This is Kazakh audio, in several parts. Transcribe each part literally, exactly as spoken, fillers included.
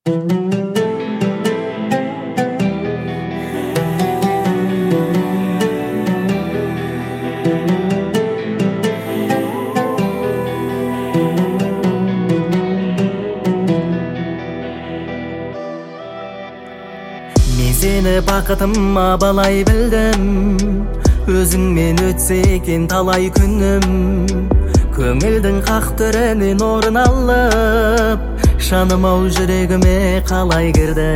Мен сени бакытыма балай билдим, өзүңмен өтсө экен талай күнүм. Көңүлдүн как төрөнүн орун алып, шанымау жүрөгүмө калай кирди.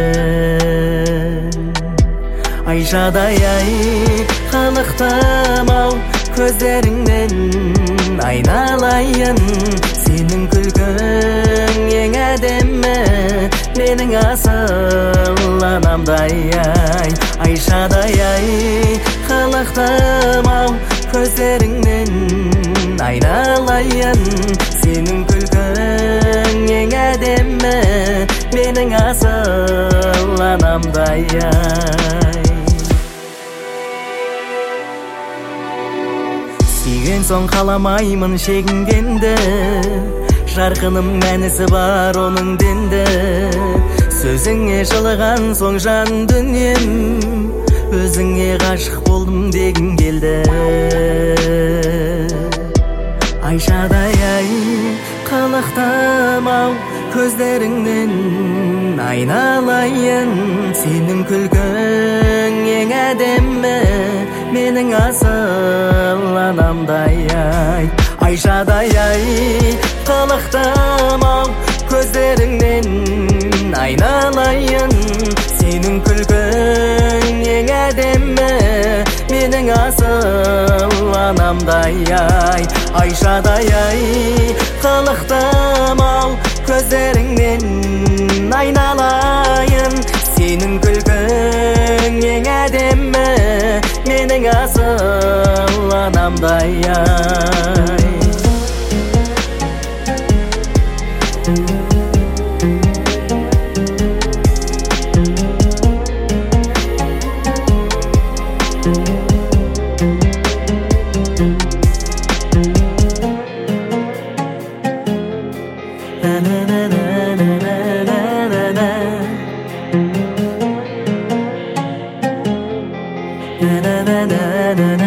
Айшадай ай калыктым ау көздөрүңдөн айналайын, сенин күлгүң эң әдемі, менің асыл анамдай ай. Айшадай ай калыктым ау көздөрүңдөн айналайын, сенин күлгүң эң әдемі, менің асыл анамдай ай. Сүйген соң каламаймын шегингенде, жаркыным мәнісі бар оның денде. Сөзіңе жылыған соң жан дүнием, өзіңе ғашық болдым дегім келді. Айшадай ай калыктым ау көздөрүңдөн айналайын, сенин күлгүң эң әдемі, менің асыл анамдай ай. Айшадай ай калыктым ау көздөрүңдөн айналайын, сенин күлгүң эң әдемі, менің асыл анамдай ай. Айшадай ай калыктым ау көздөрүңдөн айналайын, сенин күлгүң эң әдемі, менің асыл анамдай ай. Na na na na na na